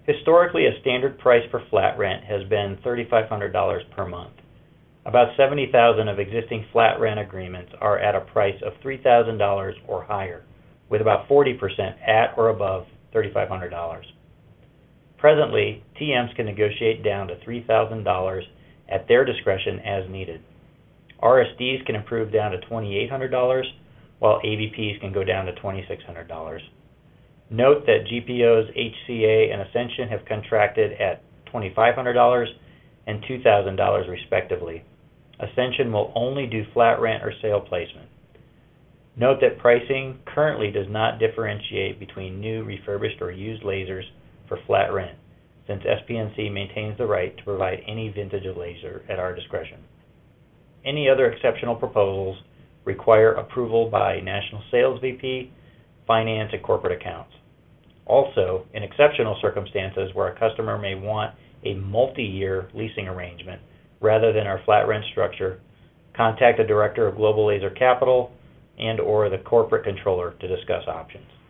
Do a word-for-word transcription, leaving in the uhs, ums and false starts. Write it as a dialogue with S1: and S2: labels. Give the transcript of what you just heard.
S1: Historically, a standard price for flat rent has been three thousand five hundred dollars per month. About seventy thousand of existing flat rent agreements are at a price of three thousand dollars or higher, with about forty percent at or above three thousand five hundred dollars. Presently, T Ms can negotiate down to three thousand dollars at their discretion as needed. R S Ds can improve down to two thousand eight hundred dollars, while A V Ps can go down to two thousand six hundred dollars. Note that G P Os, H C A, and Ascension have contracted at two thousand five hundred dollars and two thousand dollars respectively. Ascension will only do flat rent or sale placement. Note that pricing currently does not differentiate between new, refurbished, or used lasers for flat rent, since S P N C maintains the right to provide any vintage of laser at our discretion. Any other exceptional proposals require approval by National Sales V P, Finance, and Corporate Accounts. Also, in exceptional circumstances where a customer may want a multi-year leasing arrangement rather than our flat rent structure, contact the Director of Global Laser Capital and or the Corporate Controller to discuss options.